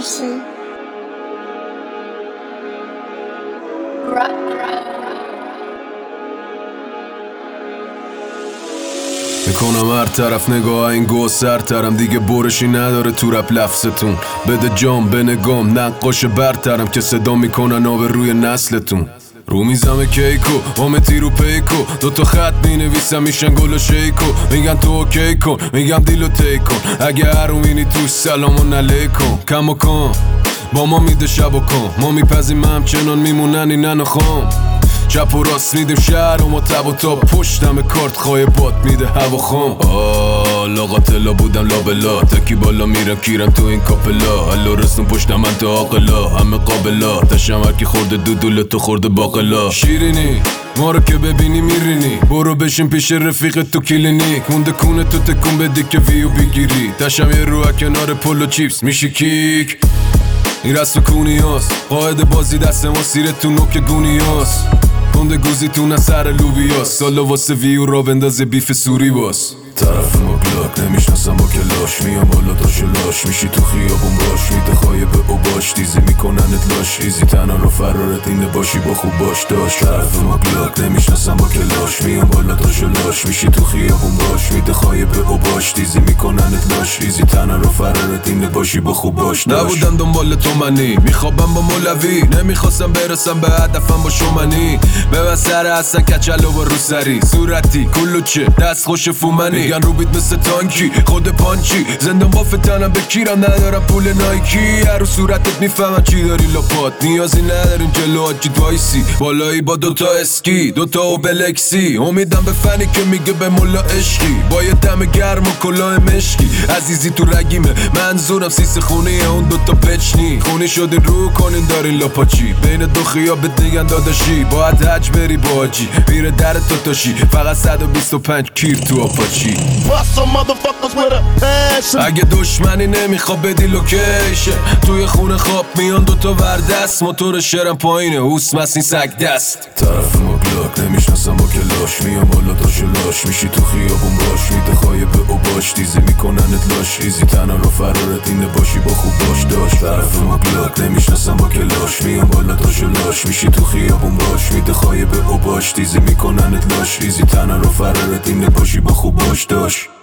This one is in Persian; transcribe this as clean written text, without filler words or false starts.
Carson. میکنم هر طرف نگاه این گوه سرترم دیگه برشی نداره تو رپ لفظتون بده جام به نگام نقاش برترم که صدا میکنن آب روی نسلتون رو میزم کیکو آمتی رو پیکو دوتا خط مینویسم میشن گل و شیکو میگن تو اوکی کن میگم دیلو تیک کن اگه هرومینی توش سلام علیکم کم و کن با ما میده شب و کن ما میپزیم همچنان میمونن اینن و خام چپ و راست میدیم شهر و ما تب و تاب پشتم کارت خواهی باد میده هوا خام لاغاتلا بودم لابلا تکی بالا میرم کیرم تو این کاپلا حالا رسون پشتم من تا آقلا همه قابلا تشم هرکی خورده دودول تو خورده باقلا شیرینی ما رو که ببینی میرینی برو بشین پیش رفیق تو کلینیک مونده کونه تو تکون بدی که ویو بگیری تشم یه روح کنار پلو چیپس میشی کیک این رست کونی هست قاعد بازی دست ما سیره تو نوک گونی هست کنده گوزی تو نسر لوبی هست سالا واسه ویو را بندازه بیف سوری باز طرف ما گلاک نمیشناسم با کلاش میام بالا داشو لاش میشی تو خیابون باش میده خایب او باش دیزی میکننت لاش ایزی تنها رو فرارت اینه باشی با خوب باش داشت طرف ما گلاک نمیشناسم با کلاش میام بالا داشو لاش میشی تو خیابون باش میده خایب او باش دیزی میکننت لاش ایزی تنها رو فرارت اینه باشی با خوب باش داشت نبودم دنبال تو منی میخوابم با مولوی نمیخواستم برسم به هدفم با شومنی به سر اصلا کچلو و روسری صورتی کلوچه دست خوش فومنی میگن رو بیت مثل تانکی خود پانچی زندان با فتنم بکیرم ندارم پول نایکی هر رو صورتت میفهمم چی داری لپات نیازی نداریم جلو آجید وایسی بالایی با دوتا اسکی دوتا اوبلکسی امیدم به فنی که میگه به ملا عشقی با یه دم گرم و کلاه مشکی عزیزی تو رگیمه منظورم سیس خونه اون دوتا بچنی خونی شده رو کنین دارین لاپاچی بین دو خیابت دیگن داداشی باید حج بری با آجی میره در تاتاشی فقط 125 کیر تو آپاچی اگه دشمنی نمیخواد بدی لوکیشن توی خونه خواب میان دوتا وردست موتور شرم پایینه اوس مسین سگ دست طرف ما گلاک نمیشناسم با کلاش میام بالا داشو لاش میشی تو خیابون باش میده خایب او باش دیزی میکننت لاش ایزی تنها رو فرارت اینه باشی با خوب باش داشت طرف ما گلاک نمیشناسم با کلاش میام بالا داشو لاش میشی تو خیابون باش میده خایب او باش دیزی میکننت لاش ایزی تنها رو فرارت اینه باشی با خوب باش داشت